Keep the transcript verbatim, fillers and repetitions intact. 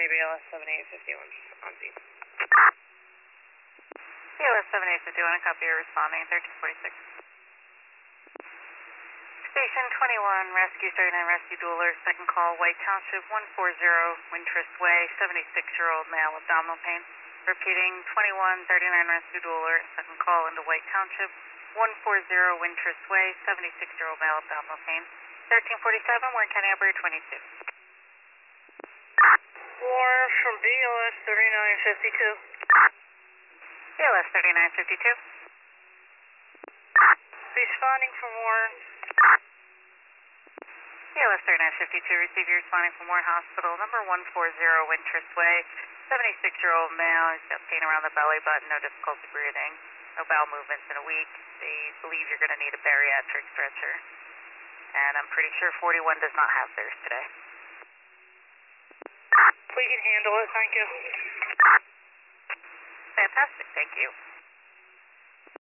twenty, B L S seven eight five one on scene. B L S seven eight five one, a copy, you're responding, thirteen forty-six. Station twenty-one, Rescue thirty-nine, Rescue Dueler, second call, White Township, one forty Wintrust Way, seventy-six-year-old male, abdominal pain. Repeating, twenty-one thirty-nine, Rescue Dueler, second call into White Township, one forty Wintrust Way, seventy-six-year-old male, abdominal pain. thirteen forty-seven, Warren County Operator twenty-two. Warren from B L S thirty-nine fifty-two. B L S thirty-nine fifty-two. Responding from Warren. B L S thirty-nine fifty-two, receive you responding from Warren Hospital, number one forty Wintrust Way, seventy-six-year-old male, he's got pain around the belly button, no difficulty breathing, no bowel movements in a week. They believe you're going to need a bariatric stretcher. And I'm pretty sure forty-one does not have theirs today. We can handle it, thank you. Fantastic, thank you.